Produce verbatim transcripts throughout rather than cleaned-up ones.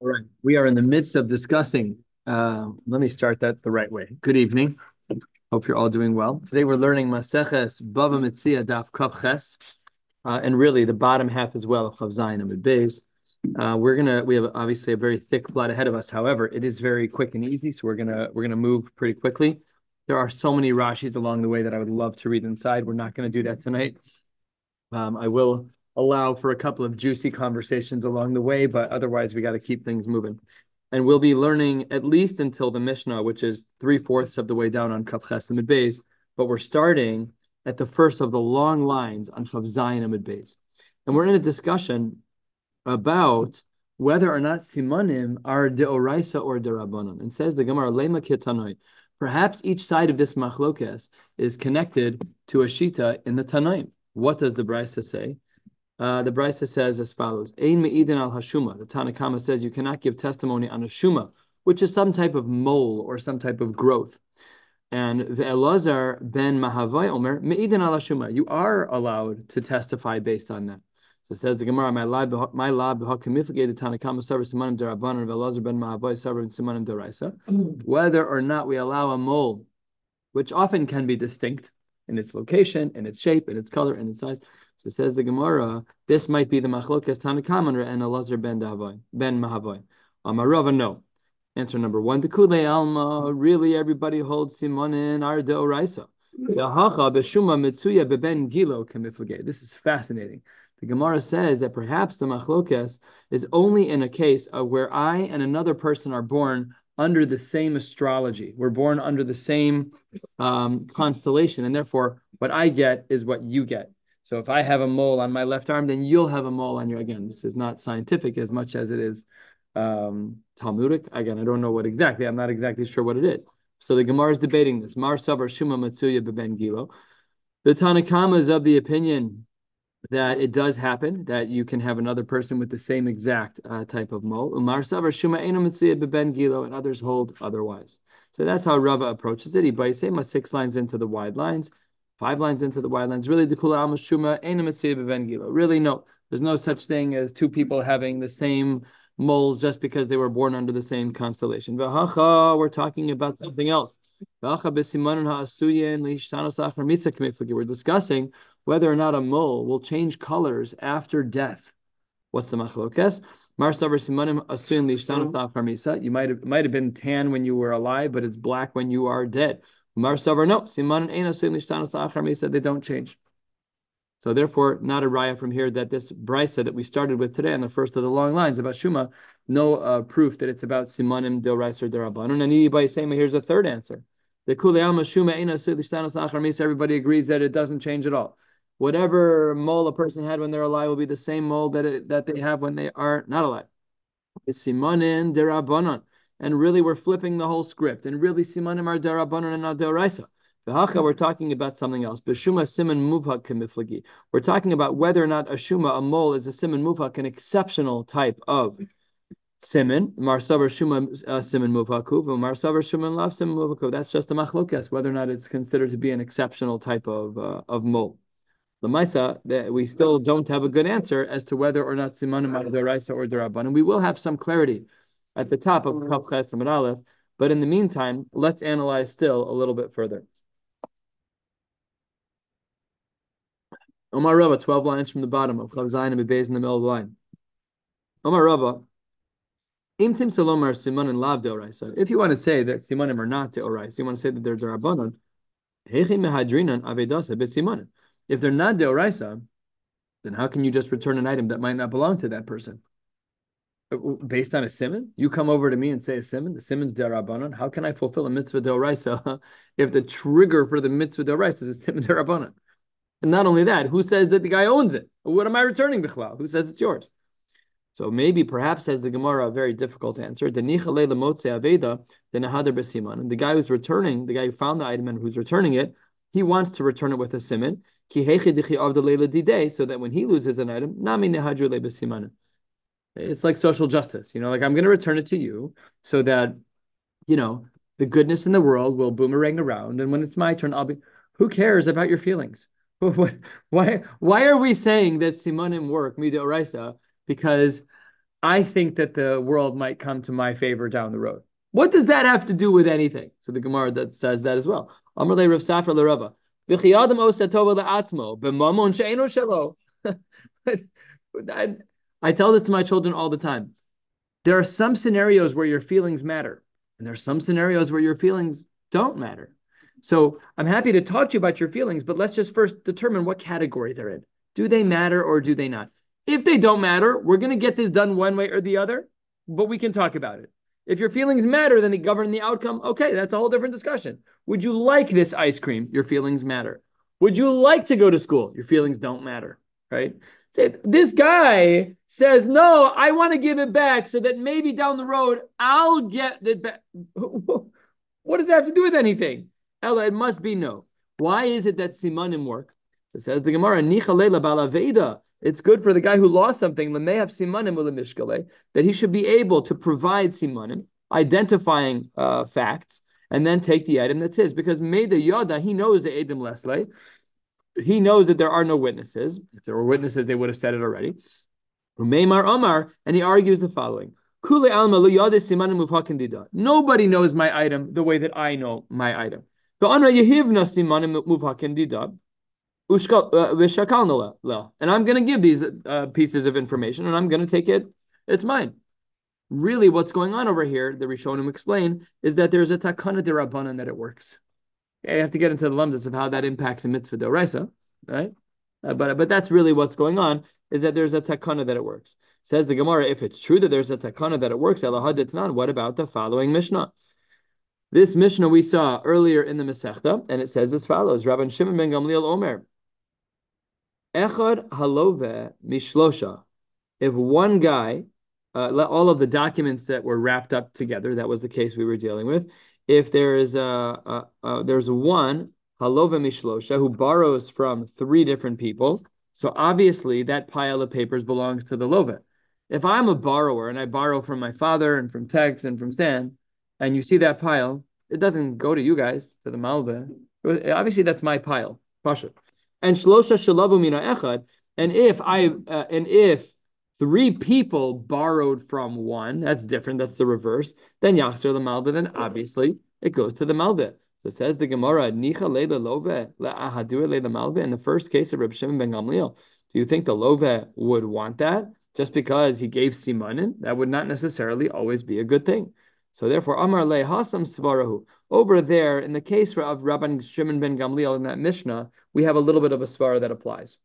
All right. We are in the midst of discussing. Uh, let me start that the right way. Good evening. Hope you're all doing well. Today we're learning Maseches Bava Metzia Daf Kaf Ches, uh, and really the bottom half as well of Chav Zayin Amud Beis. Uh, we're gonna we have obviously a very thick blot ahead of us. However, it is very quick and easy, so we're gonna we're gonna move pretty quickly. There are so many Rashis along the way that I would love to read inside. We're not going to do that tonight. Um, I will allow for a couple of juicy conversations along the way, but otherwise we got to keep things moving. And we'll be learning at least until the Mishnah, which is three-fourths of the way down on Kaf Ches Amud Beis, but we're starting at the first of the long lines on Chav Zayin Amud Beis. And we're in a discussion about whether or not simanim are deoraisa or derabanan. And says the Gemara, lema ketanoi. Perhaps each side of this machlokes is connected to a shita in the Tanaim. What does the Brisa say? Uh, the Brisa says as follows: Ein me'idin al hashuma. The Tanna Kama says you cannot give testimony on a shuma, which is some type of mole or some type of growth. And Ve'elazar ben Mahavai Omer me'idin al hashuma. You are allowed to testify based on that. So it says the Gemara, my lab, my lab, the Tanna Kama savar simanim derabanan, Ve'elazar ben Mahavai savar simanim deraisa. Whether or not we allow a mole, which often can be distinct in its location, in its shape, in its color, in its size. So says the Gemara, this might be the machlokes Tanakaman and Elazar ben Davai, ben Mahavoy. Amarava, no. Answer number one, the Kule Alma, really everybody holds Simonin Arda Oraisa. Yahacha Beshuma Mitsuya Beben Gilo Kamiflige. This is fascinating. The Gemara says that perhaps the machlokes is only in a case of where I and another person are born under the same astrology. We're born under the same um, constellation, and therefore what I get is what you get. So if I have a mole on my left arm, then you'll have a mole on your, again, this is not scientific as much as it is um, Talmudic. Again, I don't know what exactly, I'm not exactly sure what it is. So the Gemara is debating this. Mar Savar Shuma Matsuya Beben Gilo. The Tanakama is of the opinion that it does happen, that you can have another person with the same exact uh, type of mole. Umar Savar Shuma Eino Mitsuya Beben Gilo, and others hold otherwise. So that's how Rava approaches it. He Baisema six lines into the wide lines, five lines into the wide lines. Really, the Kula Alma Shuma Eino Mitsuya Beben Gilo. Really, no, there's no such thing as two people having the same moles just because they were born under the same constellation. V'hacha, we're talking about something else. We're discussing whether or not a mole will change colors after death. What's the machlokes? You might have might have been tan when you were alive, but it's black when you are dead. No, they don't change. So therefore, not a raya from here that this brisa that we started with today on the first of the long lines about Shuma, no uh, proof that it's about simanim deoraisa or derabanan. And anybody saying, here's a third answer. The kuleyama Shuma ena silishtanas acharmis. Everybody agrees that it doesn't change at all. Whatever mole a person had when they're alive will be the same mole that it, that they have when they are not alive. It's simanim derabanan. And really, we're flipping the whole script. And really, simanim are derabanan and not deoraisa. We're talking about something else. Beshuma siman muvhak kamiflagi. We're talking about whether or not a shuma, a mole, is a siman muvhak, an exceptional type of siman. Marsavar shuma siman muvhaku, marsavar shuma lav siman muvhaku. That's just a machlokes, whether or not it's considered to be an exceptional type of uh, of mole. The Maisa, that we still don't have a good answer as to whether or not simanim are deraisa or deraban, and we will have some clarity at the top of Kaf Ches Amud Aleph. But in the meantime, let's analyze still a little bit further. Omar Rava, twelve lines from the bottom of Chav Zayin Amud Beis in the middle of the line. Omar Rava, Im Tim Salomar Simanin Lav Deoraisa. If you want to say that Simanim are not Deoraisa, you want to say that they're Derabanan, Hechi Mehadrinan Avedasa Besimanim. If they're not Deoraisa, then how can you just return an item that might not belong to that person? Based on a simon? You come over to me and say a simon, the simon's Derabanan. How can I fulfill a mitzvah Deoraisa if the trigger for the mitzvah Deoraisa is a simon Derabanan? And not only that, who says that the guy owns it? What am I returning, Bichlal? Who says it's yours? So maybe, perhaps, says the Gemara, a very difficult answer. The guy who's returning, the guy who found the item and who's returning it, he wants to return it with a siman. So that when he loses an item, it's like social justice. You know, like I'm going to return it to you so that, you know, the goodness in the world will boomerang around. And when it's my turn, I'll be, who cares about your feelings? Why, why are we saying that simanim work midoraisa? Because I think that the world might come to my favor down the road. What does that have to do with anything? So the Gemara that says that as well. Amar le Rav Safra le Rava. V'chiyadam osa tova le'atzmo b'mamon she'eno shelo. I I tell this to my children all the time. There are some scenarios where your feelings matter, and there are some scenarios where your feelings don't matter. So I'm happy to talk to you about your feelings, but let's just first determine what category they're in. Do they matter or do they not? If they don't matter, we're going to get this done one way or the other, but we can talk about it. If your feelings matter, then they govern the outcome. Okay, that's a whole different discussion. Would you like this ice cream? Your feelings matter. Would you like to go to school? Your feelings don't matter, right? This guy says, no, I want to give it back so that maybe down the road, I'll get it back. What does that have to do with anything? Ella, it must be no. Why is it that simanim work? So it says the Gemara, Nichalela balaveda. It's good for the guy who lost something, that he should be able to provide simanim, identifying uh, facts, and then take the item that's his. Because Meida Yada, he knows the Edim Leslie. He knows that there are no witnesses. If there were witnesses, they would have said it already. Umeimar Omar, and he argues the following. Nobody knows my item the way that I know my item. And I'm going to give these uh, pieces of information, and I'm going to take it. It's mine. Really, what's going on over here, the Rishonim explain, is that there's a takana derabanan that it works. Okay, you have to get into the lumdus of how that impacts a mitzvah d'oraisa, right? Uh, but but that's really what's going on, is that there's a takana that it works. Says the Gemara, if it's true that there's a takana that it works, elahad etnan, what about the following Mishnah? This Mishnah we saw earlier in the Masechta, and it says as follows: Rabban Shimon ben Gamliel Omer, Echad halove mishlosha. If one guy, uh, all of the documents that were wrapped up together, that was the case we were dealing with. If there is a, a, a there's one halove mishlosha who borrows from three different people, so obviously that pile of papers belongs to the love. If I'm a borrower and I borrow from my father and from Tex and from Stan, and you see that pile, it doesn't go to you guys, to the malva. Obviously, that's my pile. Pasha. And shlosha shalavu mina echad. And if I uh, and if three people borrowed from one, that's different. That's the reverse. Then yachzer the malva. Then obviously it goes to the malva. So it says the Gemara, nicha leila love le'ahadur leila malva. In the first case of Reb Shimon ben Gamliel, do you think the love would want that just because he gave simanin? That would not necessarily always be a good thing. So therefore, Amar le hasam svarahu. Over there, in the case of Rabban Shimon ben Gamliel in that Mishnah, we have a little bit of a svara that applies.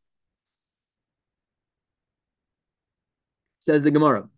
Says the Gemara,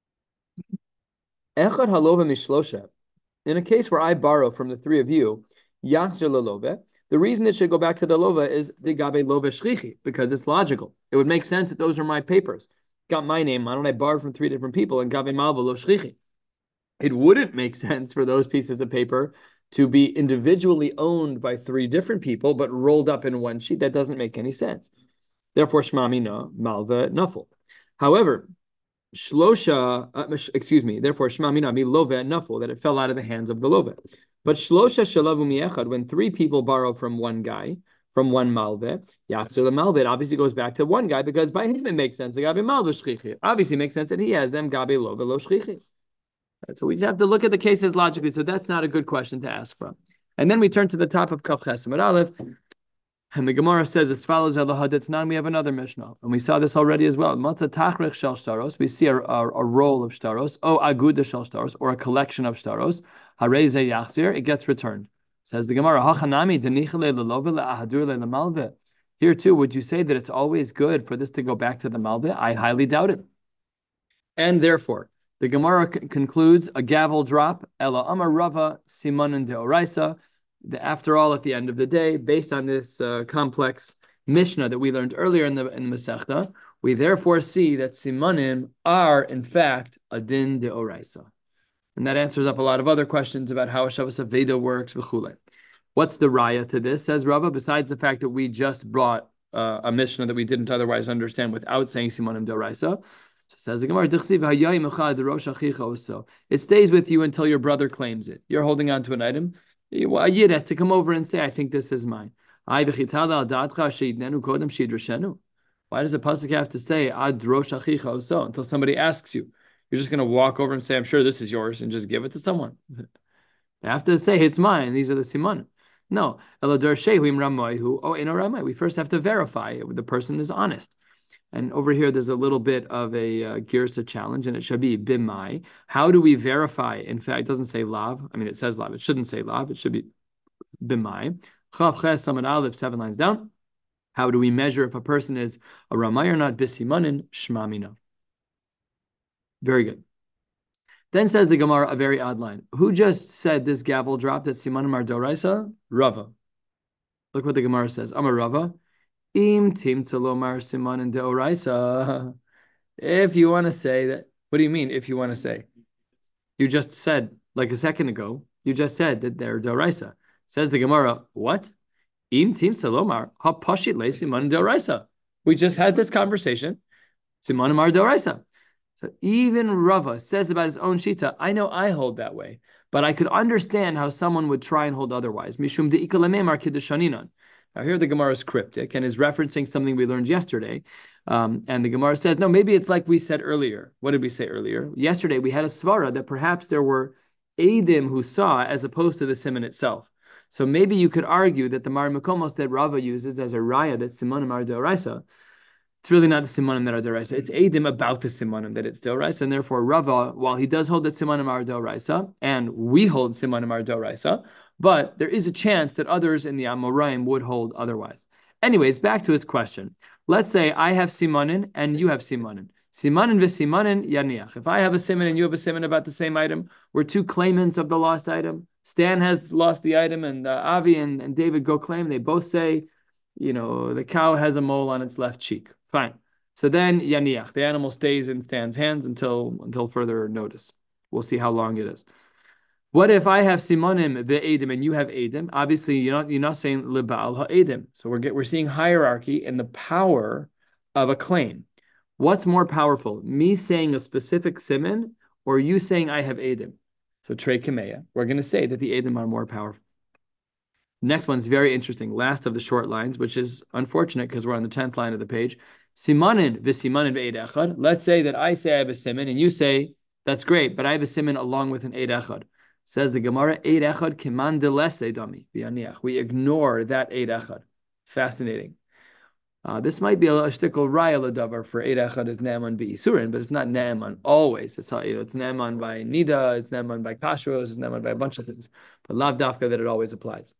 Echad halova mishlosha. In a case where I borrow from the three of you, yachzer lelove, the reason it should go back to the lova is the gabe love shchichi, because it's logical. It would make sense that those are my papers. Got my name on it, I borrowed from three different people, and gabe malva lo shchichi. It wouldn't make sense for those pieces of paper to be individually owned by three different people, but rolled up in one sheet. That doesn't make any sense. Therefore, shmami no, malva nafel. However, shlosha, uh, excuse me, therefore, shmami no, mi love nafel, that it fell out of the hands of the love. But shlosha shalavu miechad, when three people borrow from one guy, from one malve, yachzer the malve, it obviously goes back to one guy, because by him it makes sense. The gabe malva shchichi. Obviously, it makes sense that he has them gabe love lo shchichi. So we just have to look at the cases logically. So that's not a good question to ask from. And then we turn to the top of Kaf Ches Amud Aleph, and the Gemara says as follows: Elahadetnan. We have another Mishnah, and we saw this already as well. Matza Tachrich Shel Shtaros. We see a, a, a roll of Shtaros, o Aguda Shel Shtaros, or a collection of Shtaros. Harei Ze Yachzir. It gets returned. Says the Gemara, Hachanami Denichale Lelove LeAhadur LeMalve. Here too, would you say that it's always good for this to go back to the Malve? I highly doubt it. And therefore, the Gemara c- concludes a gavel drop, Ela Amar Rava Simanin Deoraisa. After all, at the end of the day, based on this uh, complex Mishnah that we learned earlier in the in the Masechta, we therefore see that Simanim are in fact a din Deoraisa, and that answers up a lot of other questions about how a Shavas Aveda works. V'chule. What's the raya to this? Says Rava. Besides the fact that we just brought uh, a Mishnah that we didn't otherwise understand without saying Simanim Deoraisa. So says the Gemara, it stays with you until your brother claims it. You're holding on to an item. A yid has to come over and say, I think this is mine. Why does the pasuk have to say until somebody asks you? You're just going to walk over and say, I'm sure this is yours, and just give it to someone. You have to say, it's mine. These are the simanim. No. Oh, in a ramai. We first have to verify the person is honest. And over here, there's a little bit of a uh, girsa challenge, and it should be bimai. How do we verify? In fact, it doesn't say lav. I mean, it says lav. It shouldn't say lav. It should be bimai. Chav ches samad aleph, seven lines down. How do we measure if a person is a ramai or not? Bisimanin shmamina. Very good. Then says the Gemara a very odd line. Who just said this gavel dropped at simanim ar doraisa? Rava. Look what the Gemara says. Amar Rava. Im tim talomar simanin deoraisa. If you want to say that, what do you mean? If you want to say, you just said like a second ago, you just said that they're deoraisa. Says the Gemara, what? Im tim talomar ha pashit le simanin deoraisa. We just had this conversation. Simanim ar deoraisa. So even Rava says about his own shita, I know I hold that way, but I could understand how someone would try and hold otherwise. Mishum de'ikalamemar kiddeshaninan. Now here the Gemara is cryptic and is referencing something we learned yesterday. Um, and the Gemara says, no, maybe it's like we said earlier. What did we say earlier? Yesterday we had a svara that perhaps there were Eidim who saw as opposed to the siman itself. So maybe you could argue that the Mar Makomos that Rava uses as a raya that simanim ar deoraisa, it's really not the simanim that are deoraisa. It's Eidim about the simanim that it's deoraisa, and therefore Rava, while he does hold that simanim are deoraisa, and we hold simanim are deoraisa, but there is a chance that others in the Amoraim would hold otherwise. Anyways, back to his question. Let's say I have simanin and you have simanin. Simanin v'simanin yaniach. If I have a siman and you have a siman about the same item, we're two claimants of the lost item. Stan has lost the item, and uh, Avi and, and David go claim. They both say, you know, the cow has a mole on its left cheek. Fine. So then yaniach, the animal stays in Stan's hands until until further notice. We'll see how long it is. What if I have simanim ve'edim and you have edim? Obviously, you're not you're not saying libal ha'edim. So we're get, we're seeing hierarchy in the power of a claim. What's more powerful, me saying a specific siman or you saying I have edim? So trei kameya, we're going to say that the edim are more powerful. Next one's very interesting. Last of the short lines, which is unfortunate because we're on the tenth line of the page. Simanin v'simanin ve'ed echad. Let's say that I say I have a siman and you say that's great, but I have a siman along with an eid echad. Says the Gemara, eid echad kiman delese dami v'yaniach. We ignore that eid echad. Fascinating. Uh, this might be a shtickle raya ladavar for eid echad is ne'eman be'isurin, but it's not ne'eman always. It's not, you know, it's ne'eman by nida, it's ne'eman by kashrus, it's ne'eman by a bunch of things, but lav dafka that it always applies.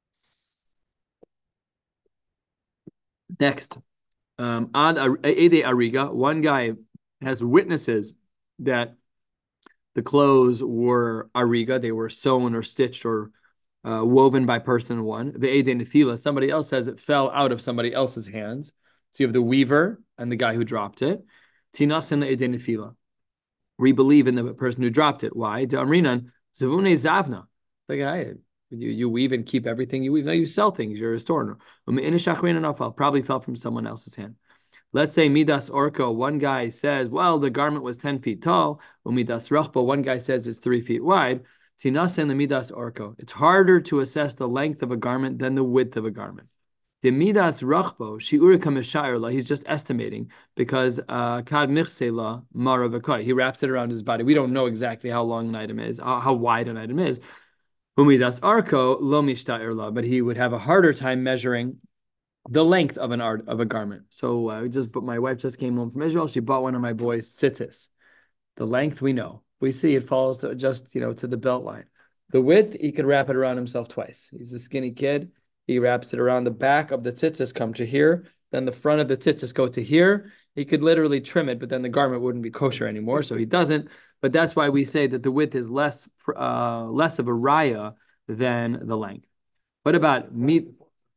Next, um, ad ede ariga, one guy has witnesses that the clothes were ariga, they were sewn or stitched or uh, woven by person one. The ede nefila, somebody else says it fell out of somebody else's hands. So you have the weaver and the guy who dropped it. Tinasin ede nefila. We believe in the person who dropped it. Why? De amrinan zavune zavna. The guy. You, you weave and keep everything you weave. No, you sell things. You're a store. Probably fell from someone else's hand. Let's say Midas Orko, one guy says, well, the garment was ten feet tall. Midas Rachbo, one guy says it's three feet wide. Tinas and the Midas Orko. It's harder to assess the length of a garment than the width of a garment. The Midas Rachbo, Shiurika Mishayerla, he's just estimating because Kad Michsela Maravakai, he wraps it around his body. We don't know exactly how long an item is, how wide an item is. Umidas arko lo mishta'irla, but he would have a harder time measuring the length of an art of a garment. So uh, just, but my wife just came home from Israel. She bought one of my boys' tzitzis. The length we know, we see it falls to just you know to the belt line. The width he could wrap it around himself twice. He's a skinny kid. He wraps it around the back of the tzitzis, come to here. Then the front of the tzitzis go to here. He could literally trim it, but then the garment wouldn't be kosher anymore. So he doesn't. But that's why we say that the width is less uh, less of a raya than the length. What about meat?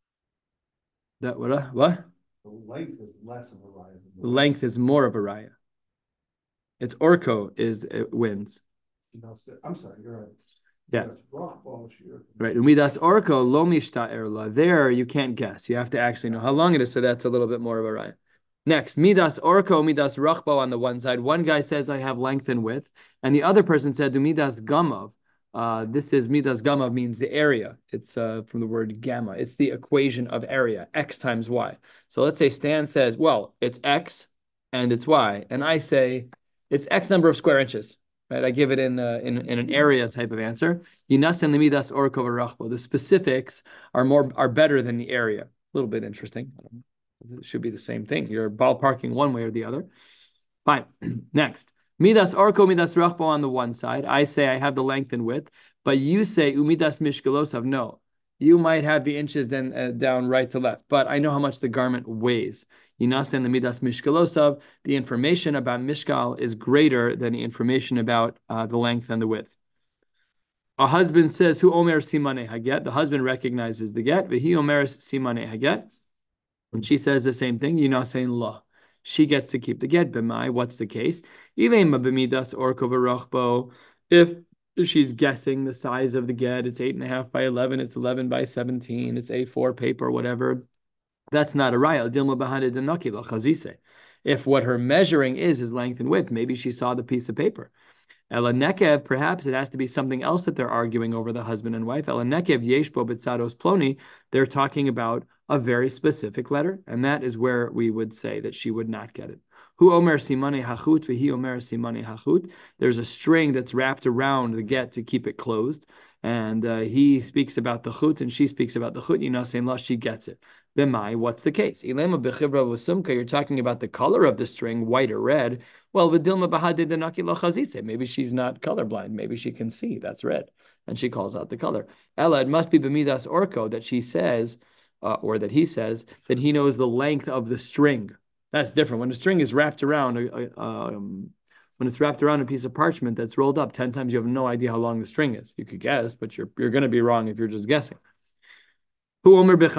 That what? Uh, what? The length is less of a raya. The length is more of a raya. It's orko is it wins. I'm sorry, you're right. Yeah. Right. Umidas orko lo mishta erla. There you can't guess. You have to actually know how long it is. So that's a little bit more of a raya. Next, midas orko, midas rachbo on the one side. One guy says I have length and width, and the other person said midas gamav. Uh, this is midas gamav means the area. It's uh, from the word gamma. It's the equation of area, x times y. So let's say Stan says, well, it's x and it's y, and I say it's X number of square inches, right? I give it in uh, in, in an area type of answer. Yinasen limidas orko v'rachbo. The specifics are more are better than the area. A little bit interesting. It should be the same thing. You're ballparking one way or the other. Fine. Next. Midas orko, midas rachbo on the one side. I say I have the length and width, but you say umidas mishkalosav. No, you might have the inches then uh, down right to left, but I know how much the garment weighs. Yinasen the midas mishkalosav. The information about mishkal is greater than the information about uh, the length and the width. A husband says, "Hu omer simane haget." The husband recognizes the get. V'hi omeres simane haget. When she says the same thing, you're not saying la. She gets to keep the get. B'mai, what's the case? If she's guessing the size of the get, it's eight and a half by eleven, it's eleven by seventeen, it's A four paper, whatever. That's not a raya. If what her measuring is is length and width, maybe she saw the piece of paper. Ela nekev, perhaps it has to be something else that they're arguing over, the husband and wife. Ela nekev yeshbo b'tzados ploni. They're talking about a very specific letter, and that is where we would say that she would not get it. Hu omer simane hachut v'hi omer simane hachut. There's a string that's wrapped around the get to keep it closed, and uh, he speaks about the chut, and she speaks about the chut. You know, saying la, she gets it. B'mai, what's the case? Ilema b'chivra v'sumka. You're talking about the color of the string, white or red. Well, v'dilma b'hadid denaki lo chazise. Maybe she's not colorblind. Maybe she can see that's red, and she calls out the color. Ella, it must be b'midas orko that she says. Uh, or that he says that he knows the length of the string. That's different. When the string is wrapped around, uh, um, when it's wrapped around a piece of parchment that's rolled up ten times, you have no idea how long the string is. You could guess, but you're you're going to be wrong if you're just guessing. He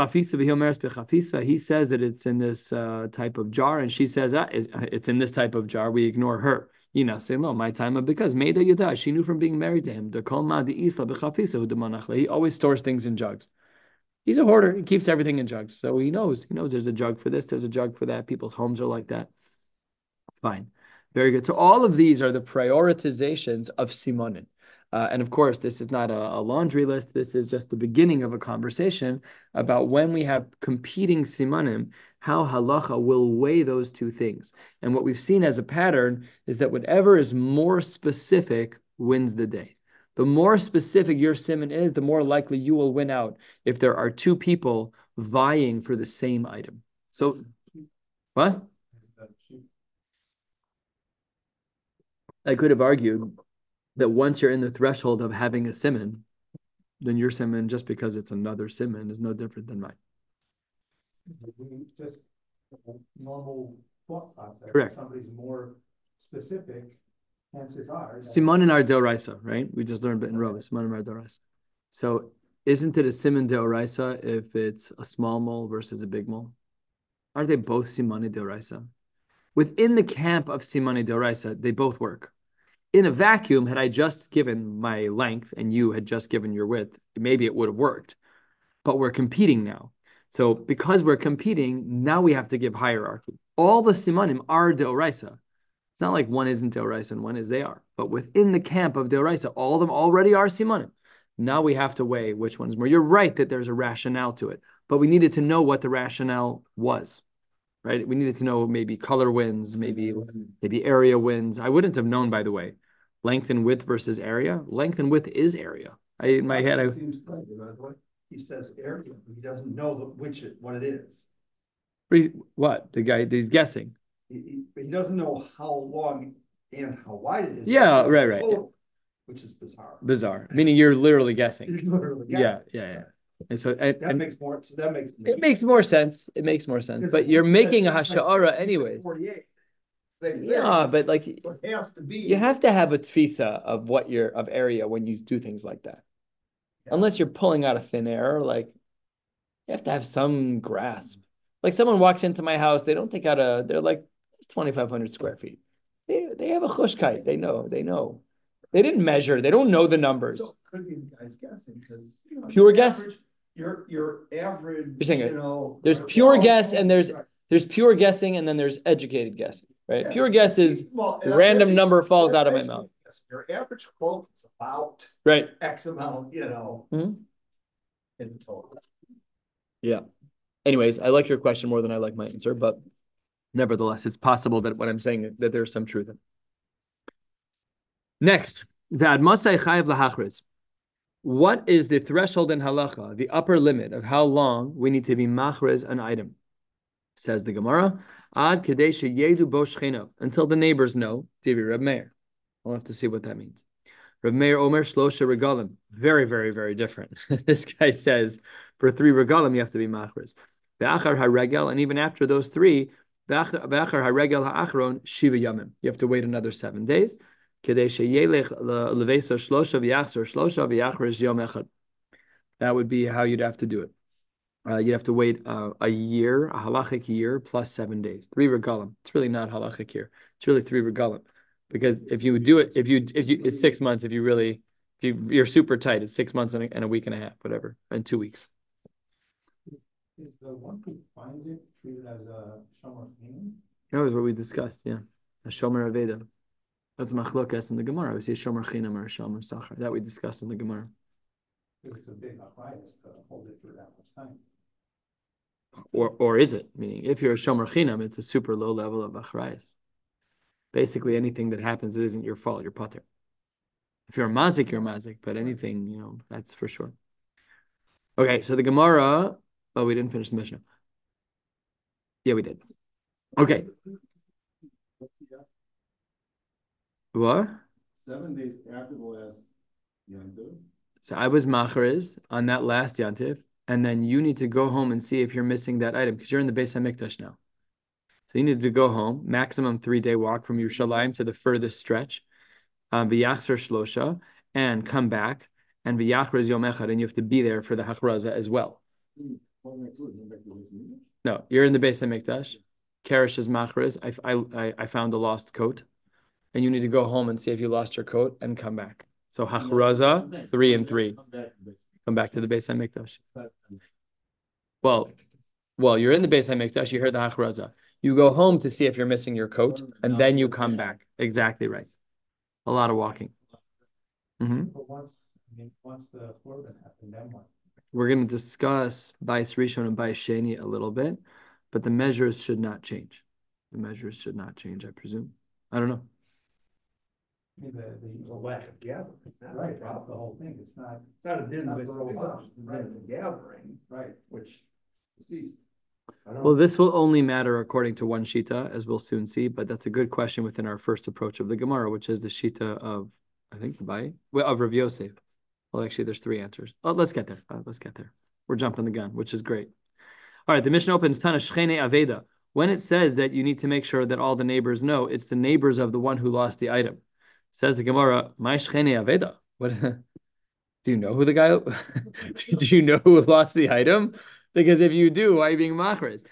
says that it's in this uh, type of jar, and she says ah, it's in this type of jar. We ignore her. You know, say no, my time because Meida Yudah, she knew from being married to him. He always stores things in jugs. He's a hoarder. He keeps everything in jugs. So he knows. He knows there's a jug for this. There's a jug for that. People's homes are like that. Fine. Very good. So all of these are the prioritizations of Simonin. Uh, and of course, this is not a, a laundry list. This is just the beginning of a conversation about when we have competing Simonim, how halacha will weigh those two things. And what we've seen as a pattern is that whatever is more specific wins the day. The more specific your simon is, the more likely you will win out if there are two people vying for the same item. So, what? I could have argued that once you're in the threshold of having a simon, then your simon, just because it's another simon, is no different than mine. Just normal thought process. Correct. Somebody's more specific. Simon in our Deoraisa, right? We just learned it in Rava, Simon in our Deoraisa. So isn't it a Simon Deoraisa if it's a small mole versus a big mole? Aren't they both Simon Deoraisa? Within the camp of Simon Deoraisa, they both work. In a vacuum, had I just given my length and you had just given your width, maybe it would have worked. But we're competing now. So because we're competing, now we have to give hierarchy. All the Simonim are Deoraisa. It's not like one isn't Deoraisa and one is they are. But within the camp of Deoraisa, all of them already are Simonim. Now we have to weigh which one is more. You're right that there's a rationale to it, but we needed to know what the rationale was, right? We needed to know maybe color wins, maybe, maybe area wins. I wouldn't have known, by the way, length and width versus area. Length and width is area. I, in my head, I... Seems right, he says area, but he doesn't know which it, what it is. What? The guy, he's guessing. He, he doesn't know how long and how wide it is. Yeah, right, right. Oh, which is bizarre. Bizarre, meaning you're literally guessing. You're literally guessing. Yeah, yeah, yeah. And so and, that and makes more. So that makes it makes more sense. It makes more sense. But you're making a hasha'ara anyways. Yeah, but like it has to be. You have to have a tfisa of what you're of area when you do things like that. Yeah. Unless you're pulling out of thin air, like you have to have some grasp. Like someone walks into my house, they don't take out a. They're like it's twenty-five hundred square feet. They they have a chushkite. They know. They know. They didn't measure. They don't know the numbers. So could be the guy's guessing because you know, pure guess. Average, your your average. You're saying you know, there's pure guess and there's there's pure guessing and then there's educated gussing. Right? Yeah. Pure guess is well, the random number falls out of my mouth. Your average quote is about right X amount, you know, mm-hmm. in total. Yeah. Anyways, I like your question more than I like my answer, but nevertheless, it's possible that what I'm saying that there's some truth in. Next, the admasai chayiv lahachriz. What is the threshold in halacha, the upper limit of how long we need to be machriz an item? Says the Gemara, ad kadesh yedu bo shchinav, until the neighbors know. Divi Reb Meir. We'll have to see what that means. Reb Meir Omer shlosha regalim. Very, very, very different. This guy says for three regalim you have to be machriz. Be'achar haregel, and even after those three, be'achar haregel ha'achron shiva yamim. You have to wait another seven days. Kadesh yelech leveso shlosha v'yachzor shlosha v'yachriz yom echad. That would be how you'd have to do it. Uh, you'd have to wait uh, a year, a halachic year, plus seven days. Three regalim. It's really not halachic here. It's really three regalim, because if you do it, if you if you it's six months. If you really, if you you're super tight, it's six months and a, and a week and a half, whatever, and two weeks. Is the one who finds it treated as a shomer chinam? That was what we discussed. Yeah, a shomer aveda. That's machlokas in the Gemara. We see shomer chinam or shomer sachar. That we discussed in the Gemara. Because it's a big arthritis to hold it for that much time. Or or is it? Meaning, if you're a shomer chinam, it's a super low level of achrayas. Basically, anything that happens that isn't your fault, you're pater. If you're a mazik, you're a mazik. But anything, you know, that's for sure. Okay, so the Gemara. Oh, we didn't finish the Mishnah. Yeah, we did. Okay. What? Seven days after the last yantiv. So I was machriz on that last yantiv, and then you need to go home and see if you're missing that item, because you're in the Beis HaMikdash now. So you need to go home, maximum three-day walk from Yerushalayim to the furthest stretch, um, v'yachzor shlosha, and come back, and v'yachriz yom echad, and you have to be there for the hachraza as well. No, you're in the Beis HaMikdash. Karish is machriz. I, I, I found a lost coat, and you need to go home and see if you lost your coat and come back. So hachraza, three and three. Come back to the Beis HaMikdash. Well, well, you're in the Beis HaMikdash. You heard the hachraza. You go home to see if you're missing your coat, and then you come back. Exactly right. A lot of walking. Mm-hmm. But once, I mean, once the korban happened, then what? We're going to discuss Bais Rishon and Bais Sheni a little bit, but the measures should not change. The measures should not change, I presume. I don't know. I mean, the, the, The lack of gathering. That's right, the that's the problem. whole thing. It's not, It's not a din Not of robust. it's not a gathering, right. which ceased. I don't Well, know. this will only matter according to one Shita, as we'll soon see, but that's a good question within our first approach of the Gemara, which is the Shita of, I think, the Bai, well, of Rav Yosef. Well, actually, there's three answers. Oh, let's get there. Uh, let's get there. We're jumping the gun, which is great. All right, the Mishnah opens Tana Shchene Aveda. When it says that you need to make sure that all the neighbors know, it's the neighbors of the one who lost the item. Says the Gemara, My Shchene Aveda. What? Do you know who the guy? Do you know who lost the item? Because if you do, why are you being machriz?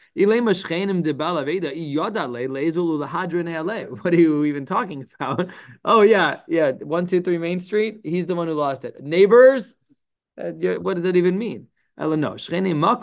What are you even talking about? Oh yeah, yeah. One, two, three Main Street. He's the one who lost it. Neighbors. Uh, what does that even mean? No, that's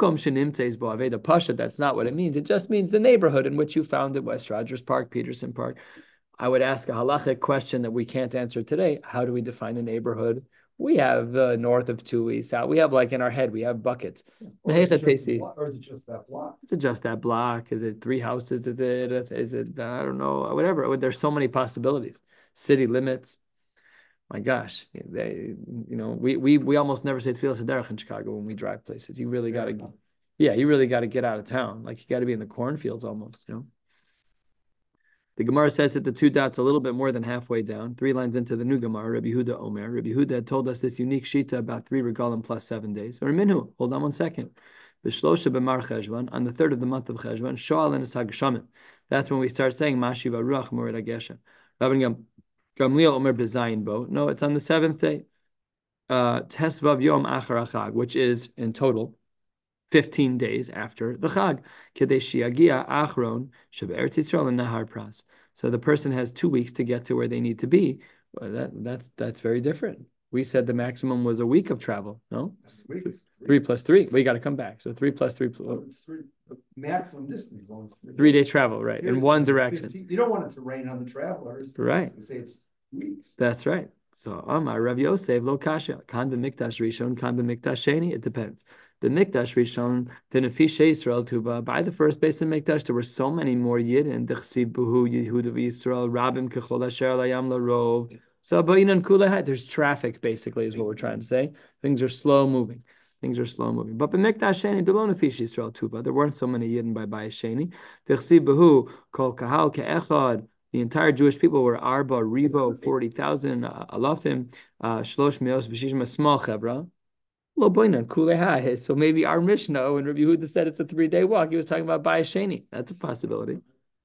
not what it means. It just means the neighborhood in which you found it, West Rogers Park, Peterson Park. I would ask a halachic question that we can't answer today. How do we define a neighborhood? We have uh, north of Tui, south. We have like in our head, we have buckets. Or is it just the block- or is it just that block? Is it just that block? Is it three houses? Is it, is it, I don't know, whatever. There's so many possibilities. City limits. My gosh, they, you know, we we we almost never say Tfilas Haderech in Chicago when we drive places. You really got to, yeah, you really got to get out of town. Like you got to be in the cornfields almost, you know. The Gemara says that the two dots a little bit more than halfway down, three lines into the new Gemara, Rabbi Yehuda Omer. Rabbi Yehuda had told us this unique shita about three regalim plus seven days. Or minhu, hold on one second. B'shlosha b'mar Cheshvan, on the third of the month of Cheshvan, Shoal and Sagshamim. That's when we start saying Mashiv Aruach Moed Agesha. Rabbi Gamliel Omer b'zayin bo. No, it's on the seventh day. Uh, Tesvav Yom Achar Achag, which is in total fifteen days after the Chag. Kedei Achron Shebe'eretz Yisrael and Nahar Pras. So the person has two weeks to get to where they need to be. Well, that that's that's very different. We said the maximum was a week of travel. No, Three, three plus three. We got to come back. So three plus three. Well, it's three, the maximum distance. is only three. Three day travel, right? In Here's one fifteen. direction. You don't want it to rain on the travelers. Right. You say it's weeks. That's right. So Amar Rav Yosef lo kasha kan b'mikdash rishon kan b'mikdash sheni. It depends. The mikdash rishon the nefishe Yisrael tuba. By the first base of mikdash, there were so many more yid and dechsib buhu Yehuda v'Yisrael rabim kechol asher layam larov. So Ba'inan Kulehai, there's traffic basically is what we're trying to say. Things are slow moving. Things are slow moving. But b'mikdash sheni delona fish Yisrael tuva. There weren't so many Yidden by Bayis Sheni. Tichsi behu kol kahal ke'echad. The entire Jewish people were arba ribo forty thousand alafim shlosh mios v'shishim, a small chevra. Lo boinan kulehai. So maybe our Mishnah when Rabbi Yehuda said it's a three day walk, he was talking about Bayis Sheni. That's a possibility.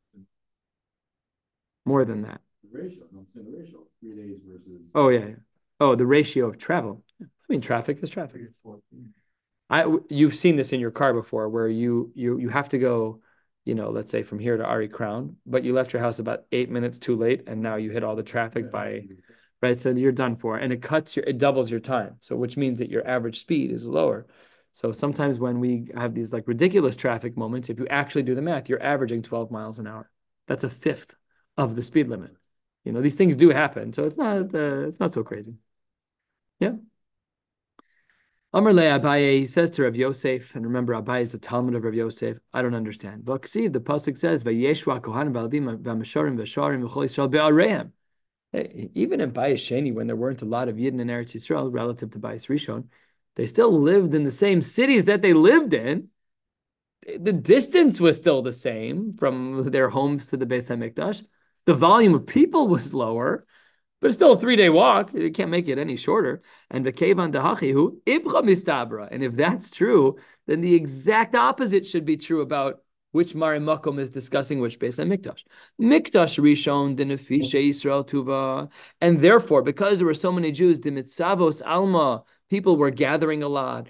More than that. The ratio, no, I'm saying the ratio, three days versus. Oh yeah, yeah. Oh, the ratio of travel. I mean, traffic is traffic. I you've seen this in your car before, where you you you have to go, you know, let's say from here to Ari Crown, but you left your house about eight minutes too late, and now you hit all the traffic by, right? So you're done for, and it cuts your, it doubles your time. So which means that your average speed is lower. So sometimes when we have these like ridiculous traffic moments, if you actually do the math, you're averaging twelve miles an hour. That's a fifth of the speed limit. You know, these things do happen, so it's not uh, it's not so crazy. Yeah. Amar le Abaye, he says to Rav Yosef, and remember Abaye is the Talmud of Rav Yosef. I don't understand. V'ksiv, the pasuk says, "Vayeshua kohanim v'alvim v'masharim v'sharim v'chol Yisrael be'areim." Even in Bayis Sheni, when there weren't a lot of Yidden in Eretz Yisrael relative to Bayis Rishon, they still lived in the same cities that they lived in. The distance was still the same from their homes to the Beis HaMikdash. The volume of people was lower, but it's still a three-day walk. You can't make it any shorter. And the kevan dahachihu ibcha mistabra. And if that's true, then the exact opposite should be true about which Mari Makom is discussing which Beis HaMikdash. Mikdash Rishon denefishe Yisrael tuva. And therefore, because there were so many Jews, dimitzavos alma, people were gathering a lot.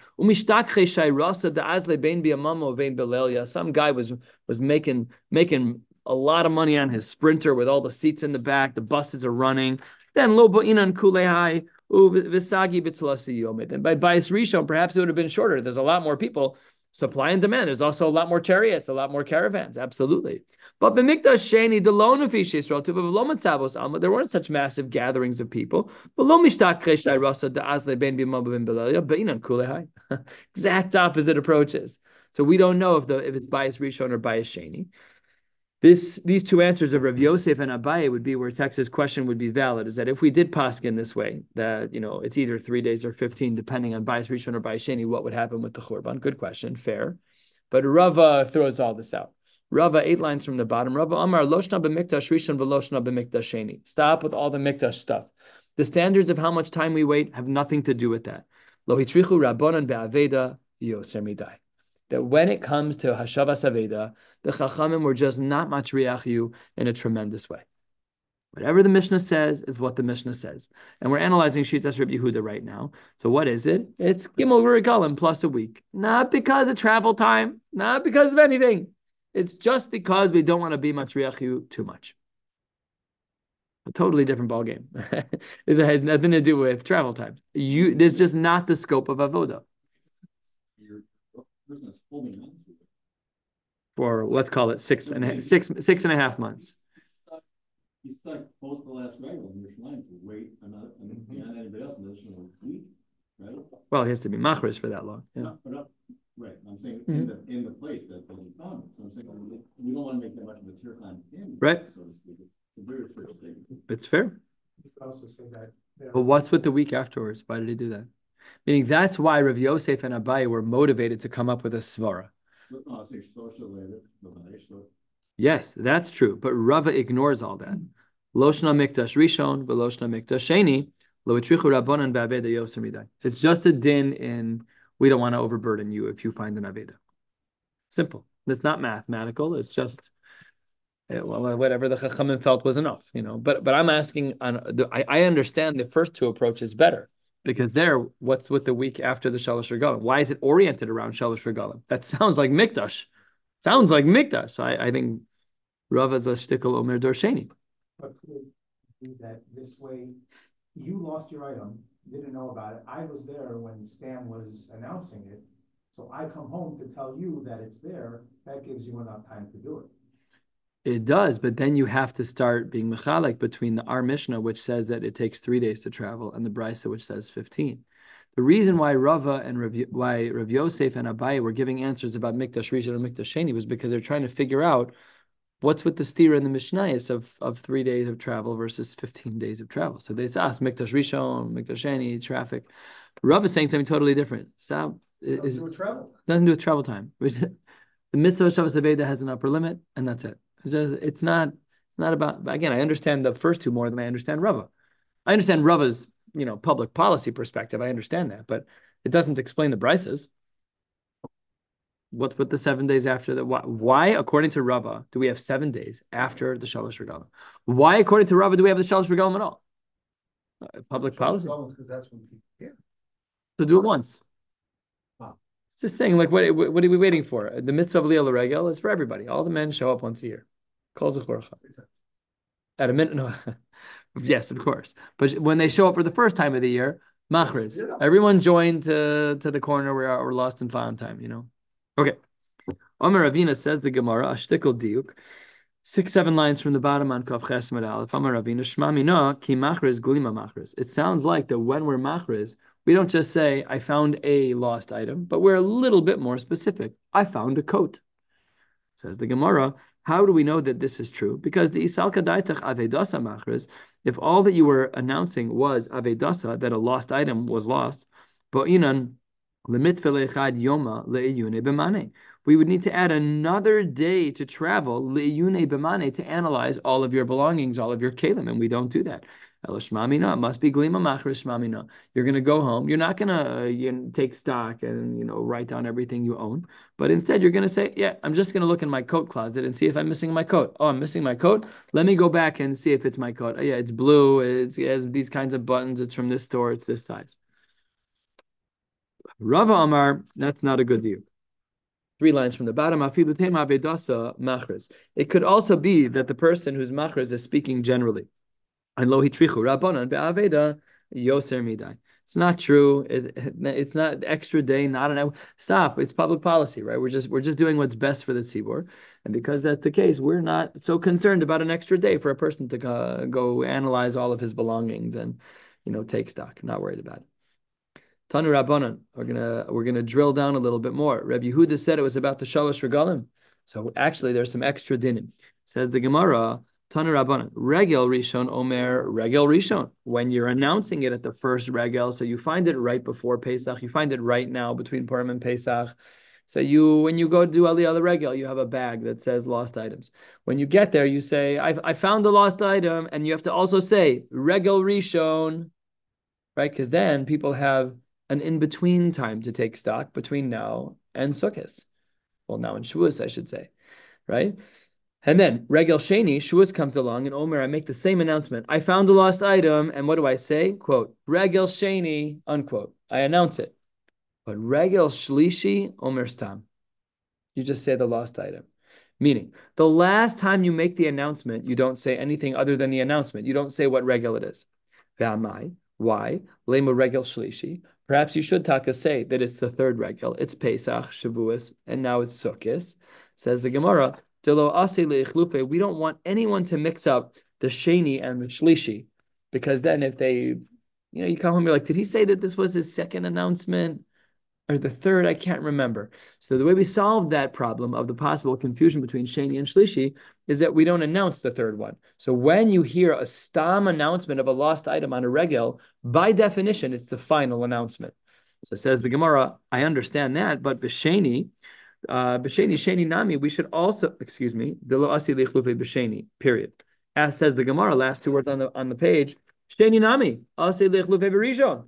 Some guy was was making making a lot of money on his Sprinter with all the seats in the back. The buses are running. Then lo ba'inan kulehai v'sagi b'tzlasi yomit. And by Bayis Rishon, perhaps it would have been shorter. There's a lot more people. Supply and demand. There's also a lot more chariots, a lot more caravans. Absolutely. But b'mikdash sheni delona fi Yisrael tuva v'lo matzavos alma. There weren't such massive gatherings of people. V'lo mishtak cheshay rasa da'azle ben b'imam b'ben b'lelia ba'inan kulehai. Exact opposite approaches. So we don't know if the if it's Bayis Rishon or Bayis Sheni. This, these two answers of Rav Yosef and Abaye would be where Tex's question would be valid, is that if we did paskin this way, that, you know, it's either three days or fifteen, depending on Bayis Rishon or Bayis Sheni, what would happen with the Churban? Good question, fair. But Rava throws all this out. Rava, eight lines from the bottom. Rava Amar, Loshna b'mikdash Rishon v'loshna b'mikdash Sheni. Stop with all the mikdash stuff. The standards of how much time we wait have nothing to do with that. Lo hitrichu rabbanan be'aveda yoser midai. That when it comes to Hashavas Aveda, the Chachamim were just not matriach you in a tremendous way. Whatever the Mishnah says is what the Mishnah says. And we're analyzing Shitas Rabbi Yehuda right now. So what is it? It's Gimel Regalim plus a week. Not because of travel time, not because of anything. It's just because we don't want to be matriach you too much. A totally different ballgame. It has nothing to do with travel time. You, there's just not the scope of Avoda. For let's call it six and a, six six and a half months. He's stuck post the last regal in Yerushalayim to wait another, and beyond anybody else, an additional week, right? Well, he has to be machris for that long. Yeah. No, but up, right. I'm saying mm-hmm. in the in the place that, that he found it. So I'm saying we don't want to make that much of a tear climb in, right? So to speak. It's a very fair statement. It's fair. You could also say that. But what's with the week afterwards? Why did he do that? Meaning that's why Rav Yosef and Abaye were motivated to come up with a svara. Yes, that's true. But Rava ignores all that. Loshna mikdash rishon, veloshna mikdash sheni, lo itrichu rabbanan be'aveda yoser midai. It's just a din in we don't want to overburden you if you find an aveda. Simple. It's not mathematical. It's just whatever the Chachamim felt was enough, you know. But but I'm asking on the, I, I understand the first two approaches better. Because there, what's with the week after the Shalosh Regalim? Why is it oriented around Shalosh Regalim? That sounds like Mikdash. Sounds like Mikdash. I, I think Rav is a shtickle omer dorsheni. But could it be that this way, you lost your item, didn't know about it. I was there when Stan was announcing it. So I come home to tell you that it's there. That gives you enough time to do it. It does, but then you have to start being mechalek between the our Mishnah, which says that it takes three days to travel, and the Brisa, which says fifteen. The reason why Rava and Rav, why Rav Yosef and Abaye were giving answers about Mikdash Rishon and Mikdash Sheni was because they're trying to figure out what's with the steer in the Mishnayos of, of three days of travel versus fifteen days of travel? So they ask Mikdash Rishon, Mikdash Sheni, traffic. Rav is saying something totally different. Stop. Nothing Is to do with travel. nothing to do with travel time. The mitzvah of Shabbos Aveda has an upper limit, and that's it. It's, just, it's not. It's not about. Again, I understand the first two more than I understand Rava. I understand Rava's, you know, public policy perspective. I understand that, but it doesn't explain the brises. What's with the seven days after that? Why, why, according to Rava, do we have seven days after the Shalosh Regalim? Why, according to Rava, do we have the Shalosh Regalim at all? Uh, public policy. Because that's when people hear. So do it once. Wow. Just saying, like, what, what are we waiting for? The mitzvah of Liyah L'Regel is for everybody. All the men show up once a year. Kol Zechorcha. At a minute, no. Yes, of course. But when they show up for the first time of the year, Machriz. Yeah. Everyone joined to, to the corner where we're lost and found time, you know? Okay. Amar Ravina says the Gemara, Ashtikal Diuk, six, seven lines from the bottom on Kaf Ches Med Aleph. Amar Ravina, Shma Mina, Ki Machriz, Glima Machriz. It sounds like that when we're Machriz, we don't just say, I found a lost item, but we're a little bit more specific. I found a coat. Says the Gemara, how do we know that this is true? Because the Isalka Daitach Avedasa Machriz, if all that you were announcing was Avedasa, that a lost item was lost, Bo'inan, Limit Yoma Le'iyune B'mane. We would need to add another day to travel Le'iyune B'mane to analyze all of your belongings, all of your kelim, and we don't do that. Shmamina must be glima machris shmamina. You're going to go home. You're not going to uh, you know, take stock and you know write down everything you own, but instead you're going to say, yeah, I'm just going to look in my coat closet and see if I'm missing my coat. Oh, I'm missing my coat. Let me go back and see if it's my coat. Oh, yeah, it's blue. It's, it has these kinds of buttons. It's from this store. It's this size. Rava Amar, that's not a good view. Three lines from the bottom. It could also be that the person who's machriz is speaking generally. And lo hitrichu rabbanan be'aveda yoser midai. It's not true. It, it, it's not extra day, not an hour. Stop. It's public policy, right? We're just we're just doing what's best for the tzibur, and because that's the case, we're not so concerned about an extra day for a person to uh, go analyze all of his belongings and you know take stock. Not worried about it. Tanu Rabbanan. We're gonna we're gonna drill down a little bit more. Rabbi Yehuda said it was about the Shalosh Regalim, so actually there's some extra dinim. Says the Gemara. Tanu Rabbanan, Regel Rishon Omer, Regel Rishon. When you're announcing it at the first Regel, so you find it right before Pesach, you find it right now between Purim and Pesach. So you, when you go to do Aliyah Regel, you have a bag that says lost items. When you get there, you say, I, I found the lost item, and you have to also say Regel Rishon, right? Because then people have an in-between time to take stock between now and Sukkot. Well, now in Shavuos, I should say, right? And then Regel Sheni, Shavuos comes along, and Omer, I make the same announcement. I found a lost item, and what do I say? Quote, Regel Sheni, unquote. I announce it. But Regel Shlishi, Omer Stam. You just say the lost item. Meaning, the last time you make the announcement, you don't say anything other than the announcement. You don't say what Regel it is. V'amai, why? Lema Regel Shlishi. Perhaps you should taka say that it's the third Regel. It's Pesach, Shavuos, and now it's Sukkot. Says the Gemara, we don't want anyone to mix up the Sheni and the Shlishi, because then if they, you know, you come home, you're like, did he say that this was his second announcement or the third? I can't remember. So the way we solve that problem of the possible confusion between Sheni and Shlishi is that we don't announce the third one. So when you hear a stam announcement of a lost item on a regel, by definition, it's the final announcement. So says the Gemara, I understand that, but B'Sheni, Uh, B'Sheni, Sheni Nami, we should also, excuse me, Delo Asi Lichlufe B'Sheni, period. As says the Gemara, last two words on the on the page, Sheni Nami, Asi Lichlufe B'Rishon.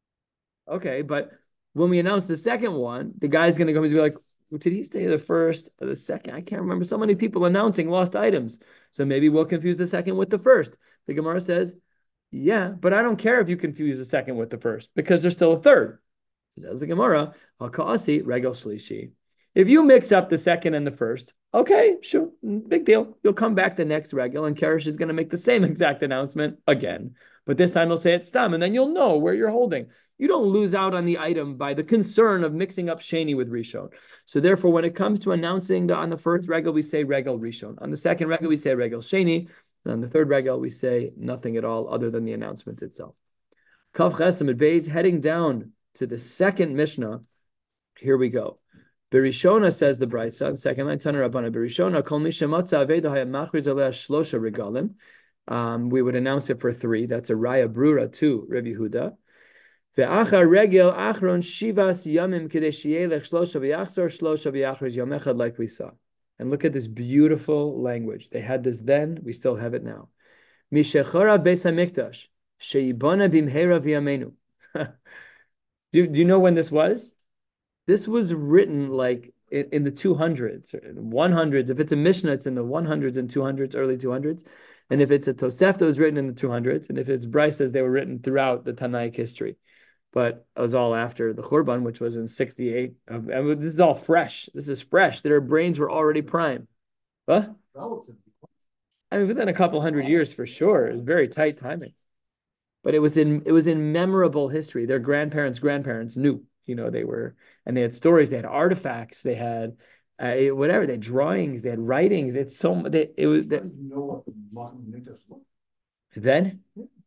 Okay, but when we announce the second one, the guy's going to come and be like, did he say the first or the second? I can't remember. So many people announcing lost items. So maybe we'll confuse the second with the first. The Gemara says, yeah, but I don't care if you confuse the second with the first, because there's still a third. Says the Gemara, Hakasi Regel Shlishi. If you mix up the second and the first, okay, sure, big deal. You'll come back the next regel, and Karish is going to make the same exact announcement again. But this time he'll say it's stam, and then you'll know where you're holding. You don't lose out on the item by the concern of mixing up Sheni with Rishon. So therefore, when it comes to announcing the, on the first regel, we say regel Rishon. On the second regel, we say regel Sheni. And on the third regel, we say nothing at all other than the announcement itself. Kav Chesamid Beis, heading down to the second Mishnah. Here we go. Berishona says the Brisa, second line, Tana Rabbana. Berishona, Kol Mishamatza Aveda Haya Machriz Aleh Shlosha Regalim. Um, we would announce it for three. That's a Raya Brura to Rabbi Huda. Ve'achar regel achron shivas yamim kedei sheyelech shlosha v'yachzor shlosha v'yachriz yom echad, like we saw. And look at this beautiful language. They had this then, we still have it now. Mishechora beis hamikdash sheibana bimheira v'yameinu. Do do you know when this was? This was written like in, in the two hundreds, one hundreds. If it's a Mishnah, it's in the one hundreds and two hundreds, early two hundreds. And if it's a Tosefta, it was written in the two hundreds. And if it's Brisas, they were written throughout the Tanaic history. But it was all after the Churban, which was in sixty-eight. And this is all fresh. This is fresh. Their brains were already prime. Huh? Relatively. I mean, within a couple hundred years for sure. It was very tight timing. But it was in it was in memorable history. Their grandparents' grandparents knew. You know, they were, and they had stories, they had artifacts, they had uh, whatever, they had drawings, they had writings. It's so they, it was. They, You know what the modern Mikdash looked then?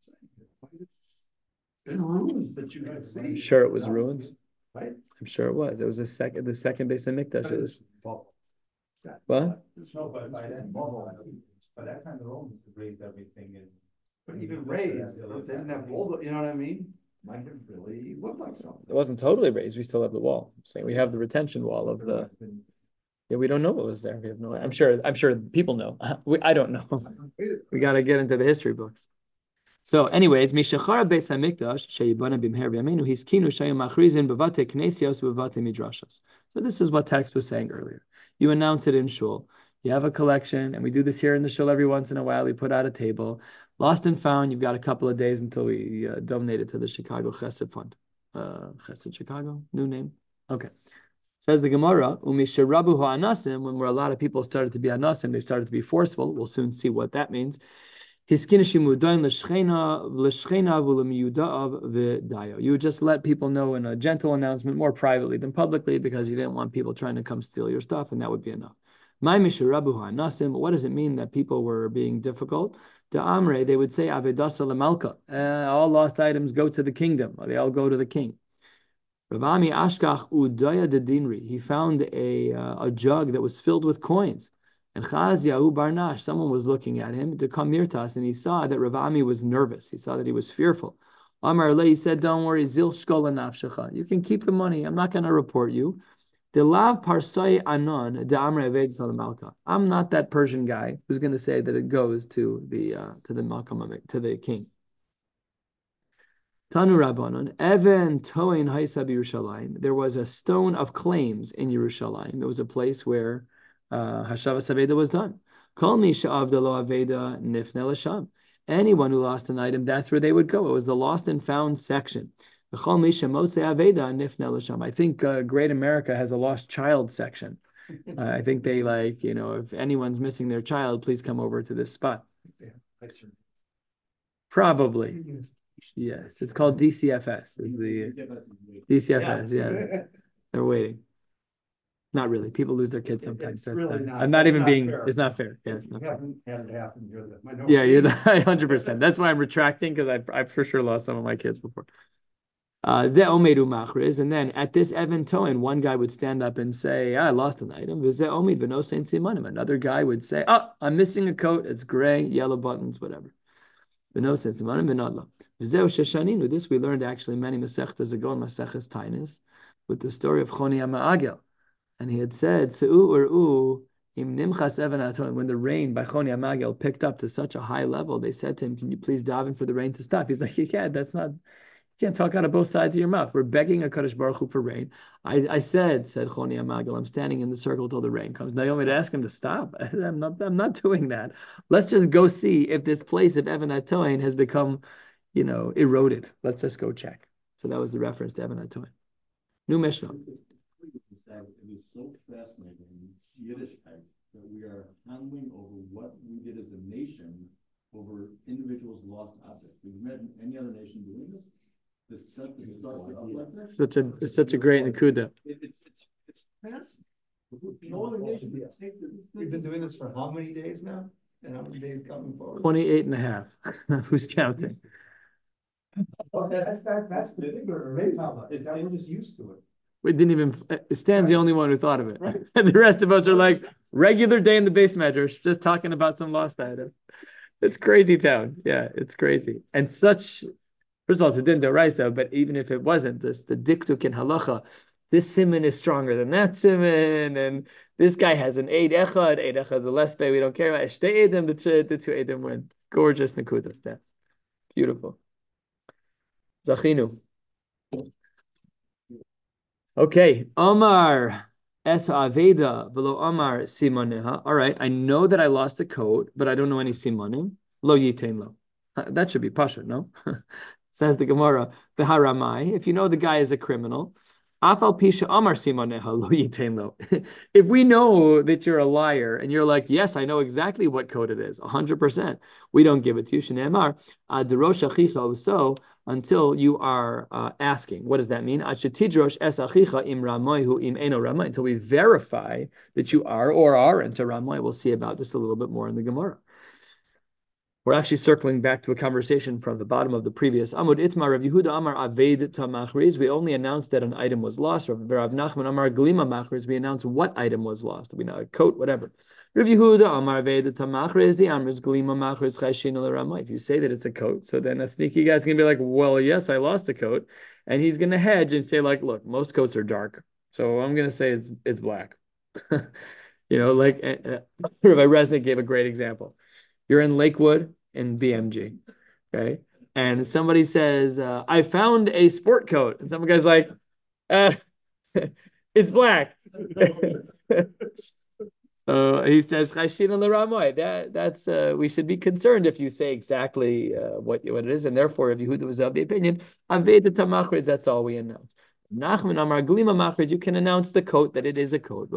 in ruins that you could see. I'm sure it was ruins. Right? I'm sure it was. It was the second, the second base of Mikdash. It was Well, what? No, but by that, by that time, the Romans had raised everything and. But even raised, they didn't have bulldog, you know what I mean? Might have really looked like something. It wasn't totally raised. We still have the wall. I'm saying we have the retention wall of the. Yeah, we don't know what was there. We have no. I'm sure. I'm sure people know. We, I don't know. We got to get into the history books. So, anyways, Mishachara Beis Hamikdash Sheyibana Bimher V'Yameinu Hiskinu Shayim Machrizin Bevate Knesios Bevate Midrashos. So this is what text was saying earlier. You announce it in shul. You have a collection, and we do this here in the shul every once in a while. We put out a table. Lost and found. You've got a couple of days until we uh, donate it to the Chicago Chesed Fund. Uh, Chesed Chicago, new name. Okay. Says the Gemara, Umisharabu ha'anasim, when where a lot of people started to be anasim, they started to be forceful. We'll soon see what that means. You would just let people know in a gentle announcement, more privately than publicly, because you didn't want people trying to come steal your stuff, and that would be enough. What does it mean that people were being difficult? To Amre, they would say, Avedasa lemalka, uh, all lost items go to the kingdom, or they all go to the king. Ravami Ashkach Udaya de Dinri, he found a, uh, a jug that was filled with coins. And Chaz Yahu Barnash, someone was looking at him to come Mirtas, and he saw that Ravami was nervous. He saw that he was fearful. Amar Le, he said, don't worry, Zil Shkola Nafshecha. You can keep the money. I'm not going to report you. The Lav Parsai Anon, de Amre Aved Malka. I'm not that Persian guy who's going to say that it goes to the uh, to the Malkam, to the king. Tanu Rabbanon, Even Toin Haisa Yerushalayim. There was a stone of claims in Yerushalayim. It was a place where uh, Hashavas Aveda was done. Kol mi she'avdalo Aveda nifne l'sham. Anyone who lost an item, that's where they would go. It was the lost and found section. I think uh, Great America has a lost child section. Uh, I think they like, you know, if anyone's missing their child, please come over to this spot. Yeah, Probably. Yes, it's called D C F S. Is the D C F S, yeah. yeah. They're waiting. Not really. People lose their kids sometimes. It's really not, I'm not even not being, fair. It's not fair. Yeah, it's not You fair. haven't had it happen. You're the minority. Yeah, you're the one hundred percent. That's why I'm retracting, because I've, I've for sure lost some of my kids before. Uh, the Omedu Machriz, and then at this Even Toin, one guy would stand up and say, I lost an item. Another guy would say, oh, I'm missing a coat. It's gray, yellow buttons, whatever. This we learned actually many Masechtas ago in Maseches Tainis with the story of Choni HaMa'agel. And he had said, when the rain by Choni HaMa'agel picked up to such a high level, they said to him, can you please daven for the rain to stop? He's like, you can't, that's not... You can't talk out of both sides of your mouth. We're begging a Kadosh Baruch Hu for rain. I, I said, said Choni HaMa'agel, I'm standing in the circle till the rain comes. Now you want me to ask him to stop? I'm not, I'm not doing that. Let's just go see if this place of Even HaToin has become, you know, eroded. Let's just go check. So that was the reference to Even HaToin. New Mishnah. It is so fascinating, Yiddishkeit, that we are handling over what we did as a nation over individuals' lost objects. We've met any other nation doing this? This set this up like that? Such a such a great nakuda. It, it's it's it's fascinating. No other nation would take this. We've been doing this for how many days now? And how many days coming forward? twenty-eight and a half. Who's counting? Well, that's that that's the bigger, is that we're just used to it. We didn't even, Stan's the only one who thought of it. Right. And the rest of us are like, regular day in the base measures, just talking about some lost item. It's crazy town. Yeah, it's crazy. And such, first of all, it's a din d'oraisa, but even if it wasn't, this the diktuk in halacha, this simon is stronger than that simon, and this guy has an eid echad, eid echad the less bay we don't care about. Shtei edim, the two, the two edim win. Gorgeous nekudas there. Beautiful. Zachinu. Okay, Omar es aveda velo Omar simaneha. All right, I know that I lost a coat, but I don't know any simanim. Lo yitain lo. That should be pasha, no? Says the Gemara, v'haramai. If you know the guy is a criminal, afal pisha Omar simaneha lo yitain lo. If we know that you're a liar and you're like, yes, I know exactly what coat it is, a hundred percent, we don't give it to you. Shneimar aderosh achicha so. Until you are uh, asking. What does that mean? Until we verify that you are or aren't a Ramoy. We'll see about this a little bit more in the Gemara. We're actually circling back to a conversation from the bottom of the previous Amud Itmar Rav Yehuda Amar Aved Tamachriz. We only announced that an item was lost. Rav Nachman Amar Glima Machriz. We announced what item was lost. We know a coat, whatever. Rav Yehuda Amar Aved Tamachriz. The Amriz Glima Machriz Chayshin L'Ramah. If you say that it's a coat, so then a sneaky guy's gonna be like, well, yes, I lost a coat, and he's gonna hedge and say like, look, most coats are dark, so I'm gonna say it's it's black. You know, like uh, Rabbi Resnick gave a great example. You're in Lakewood in B M G, okay? And somebody says, uh, I found a sport coat. And some guy's like, uh, it's black. uh, he says, that, that's, uh, we should be concerned if you say exactly uh, what, what it is. And therefore, if Yehuda was of the opinion, Aveda Tamachriz, that's all we announce. Nachman Amar Glima Machriz, you can announce the coat that it is a coat.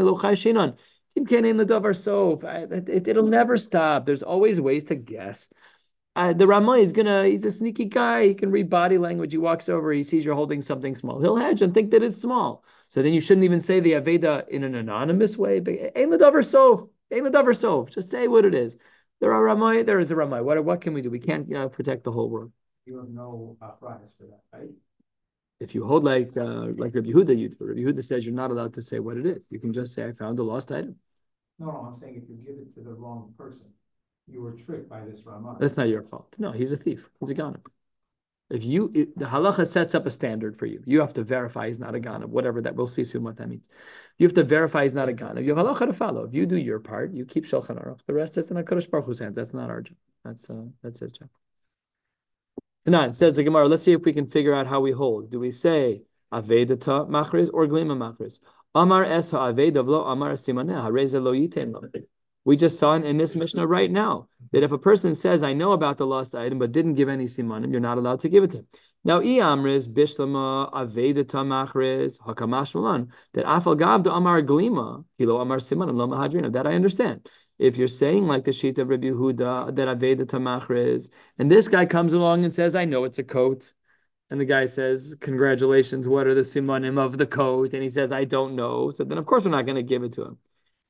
It, it'll never stop. There's always ways to guess. Uh, the Ramah is gonna, he's a sneaky guy. He can read body language. He walks over, he sees you're holding something small. He'll hedge and think that it's small. So then you shouldn't even say the Aveda in an anonymous way. But Ein L'Davar Sof, Ein L'Davar Sof. Just say what it is. There are Ramah, there is a Ramah. What, what can we do? We can't you know, protect the whole world. You have no arthritis for that, right? If you hold like uh, like Rabbi Yehuda, you do. Rabbi Yehuda says you're not allowed to say what it is. You can just say, I found a lost item. No, no, I'm saying if you give it to the wrong person, you were tricked by this Ramah. That's not your fault. No, he's a thief. He's a ganab. If you, it, the halacha sets up a standard for you. You have to verify he's not a ganab, whatever that, we'll see soon what that means. You have to verify he's not a ganab. You have halacha to follow. If you do your part, you keep Shulchan Aruch. The rest is in HaKadosh Baruch Hu's hands. That's not our job. That's, uh, that's his job. Tonight, instead of the Gemara, let's see if we can figure out how we hold. Do we say Avedata Machriz or Glima Machriz? Amar es ha'aveda v'lo amar simaneh ha'reza lo yitem lo. We just saw in, in this Mishnah right now that if a person says, I know about the lost item, but didn't give any simanim, you're not allowed to give it to him. Now, I amriz bishlama avedata machriz hakamash malan, that afal gavda amar glima, kilo amar simanim lo mahadrina. That I understand. If you're saying like the sheet of Rabbi Yehuda, that avedata machriz, and this guy comes along and says, I know it's a coat. And the guy says, congratulations, what are the simanim of the coat? And he says, I don't know. So then, of course, we're not going to give it to him.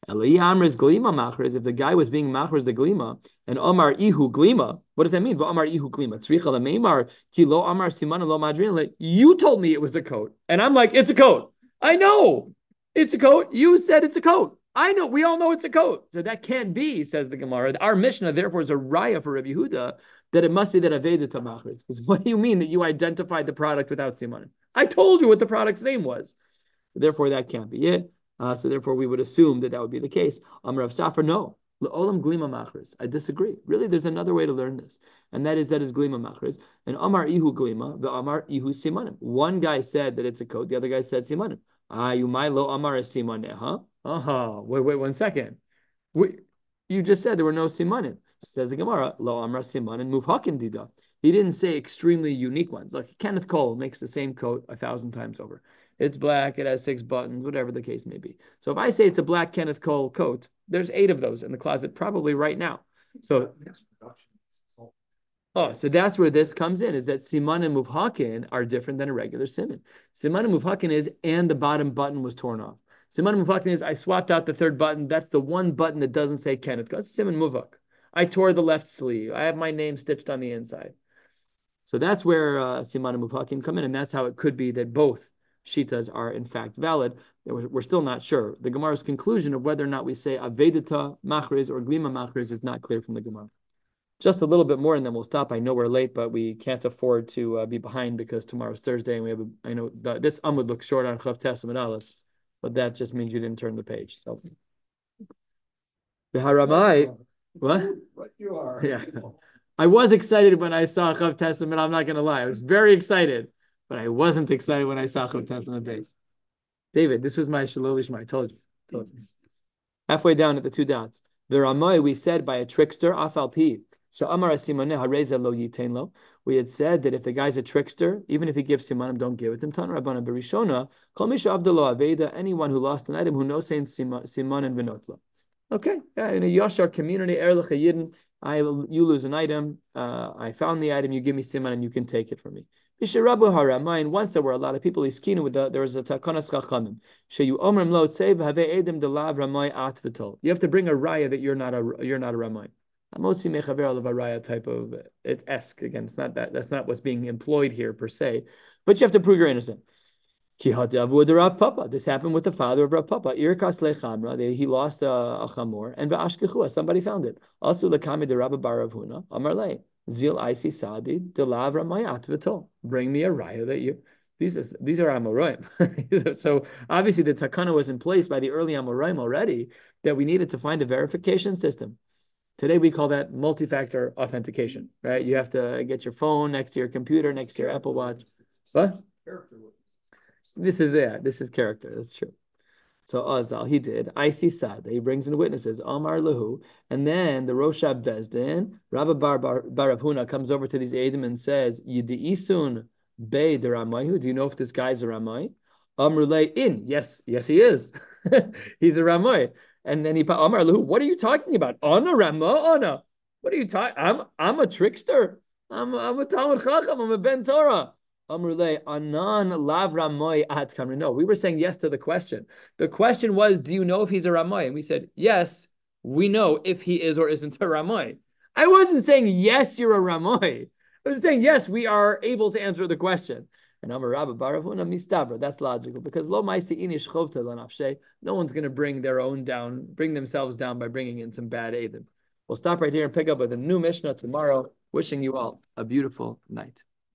If the guy was being machriz the glima, and Omar ihu glima, what does that mean? Omar ihu glima. You told me it was a coat. And I'm like, it's a coat. I know. It's a coat. You said it's a coat. I know. We all know it's a coat. So that can't be, says the Gemara. Our Mishnah, therefore, is a raya for Rabbi Yehuda, that it must be that Aveda Tamachriz. Because what do you mean that you identified the product without simanim? I told you what the product's name was. Therefore, that can't be it. Uh, so therefore, we would assume that that would be the case. Amar Rav Safra, no. Olam glima machriz. I disagree. Really, there's another way to learn this, and that is that is glima machriz. And Amar ihu glima, the Amar ihu simanim. One guy said that it's a coat. The other guy said simanim. Ah, you might lo Amar simaneha. Uh-huh. Wait, wait, one second. We, you just said there were no simanim. Says the Gemara, lo Amar simanim muvhakin dida. He didn't say extremely unique ones. Like Kenneth Cole makes the same coat a thousand times over. It's black, it has six buttons, whatever the case may be. So if I say it's a black Kenneth Cole coat, there's eight of those in the closet probably right now. So, oh, so that's where this comes in, is that siman and muvhakin are different than a regular siman. Siman and muvhakin is, and the bottom button was torn off. Siman and muvhakin is, I swapped out the third button. That's the one button that doesn't say Kenneth Cole. It's siman muvhak. I tore the left sleeve. I have my name stitched on the inside. So that's where uh, siman and muvhakin come in, and that's how it could be that both shitas are in fact valid. We're, we're still not sure. The Gemara's conclusion of whether or not we say avedita machriz or glima machriz is not clear from the Gemara. Just a little bit more, and then we'll stop. I know we're late, but we can't afford to uh, be behind because tomorrow's Thursday, and we have. A, I know the, this Amud looks short on Chav Testament Aleph, but that just means you didn't turn the page. So, the Haramai, what? What you are. Yeah, I was excited when I saw Chav Testament. I'm not going to lie, I was very excited, but I wasn't excited when I saw Chav Testament base. David, this was my Shalol Lishma. I told you. Told you. Halfway down at the two dots, the Ramai we said by a trickster, Afal Pi. We had said that if the guy's a trickster, even if he gives simanim, don't give it him. Anyone who lost an item who knows saying siman and vinotla. Okay, yeah, in a yashar community, I you lose an item, uh, I found the item, you give me siman and you can take it from me. And once there were a lot of people, with the, there was a takanas chachamim. You have to bring a raya that you're not a you're not a ramai. Motzi mechaver al type of it's esque again. It's not that. That's not what's being employed here per se, but you have to prove you're innocent. This happened with the father of Rav Papa. Irkas lechamra. He lost a, a chamor, and ba'ashkechua somebody found it. Also lekami de Rabba bar Rav Huna Amar le zil isi sadi delav ramayat v'tol. Bring me a raya that you. These are these are amoraim. So obviously the takana was in place by the early amoraim already that we needed to find a verification system. Today we call that multi-factor authentication, right? You have to get your phone next to your computer, next to your Apple Watch. What? This is yeah, this is character. That's true. So Azal, he did. I see Sad. He brings in witnesses. Omar Lahu, and then the Roshab Bezdin, Rabbi Bar Bar Rav Huna comes over to these Eidim and says, "Yidiisun Bey de Ramayu. Do you know if this guy's a Ramay?" Amrulay in. Yes, yes, he is. He's a Ramay. And then he Amar Lahu, what are you talking about? Ana Rama, Ana. What are you talking? I'm I'm a trickster. I'm I'm a Talmud Chacham. I'm a Ben Torah. Amrulay Anan Lav Ramoy At Kamri. No, we were saying yes to the question. The question was, do you know if he's a Ramoy? And we said yes. We know if he is or isn't a Ramoy. I wasn't saying yes, you're a Ramoy. I was saying yes, we are able to answer the question. And Amar Rabba Baravuna Mistabra. That's logical because Lo Maisi Inish Chovta Lanafshe. No one's going to bring their own down, bring themselves down by bringing in some bad Eidim. We'll stop right here and pick up with a new Mishnah tomorrow. Wishing you all a beautiful night.